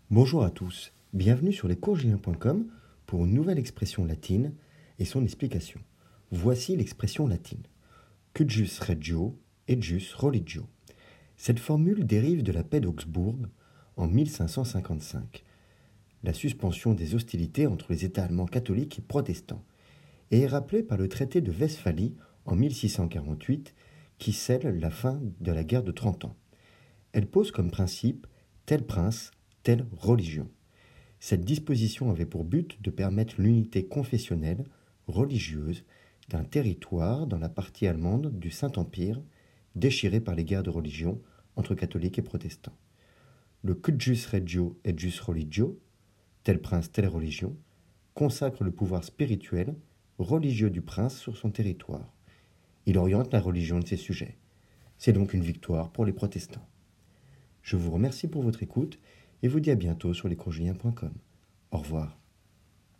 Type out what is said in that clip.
Bonjour à tous, bienvenue sur lescoursjulien.com pour une nouvelle expression latine et son explication. Voici l'expression latine. Cuius regio et jus religio. Cette formule dérive de la paix d'Augsbourg en 1555, la suspension des hostilités entre les États allemands catholiques et protestants, et est rappelée par le traité de Westphalie en 1648 qui scelle la fin de la guerre de 30 ans. Elle pose comme principe tel prince, telle religion. Cette disposition avait pour but de permettre l'unité confessionnelle, religieuse, d'un territoire dans la partie allemande du Saint-Empire, déchiré par les guerres de religion entre catholiques et protestants. Le Cuius regio et jus religio, tel prince, telle religion, consacre le pouvoir spirituel, religieux du prince sur son territoire. Il oriente la religion de ses sujets. C'est donc une victoire pour les protestants. Je vous remercie pour votre écoute et vous dis à bientôt sur lescoursjulien.com. Au revoir.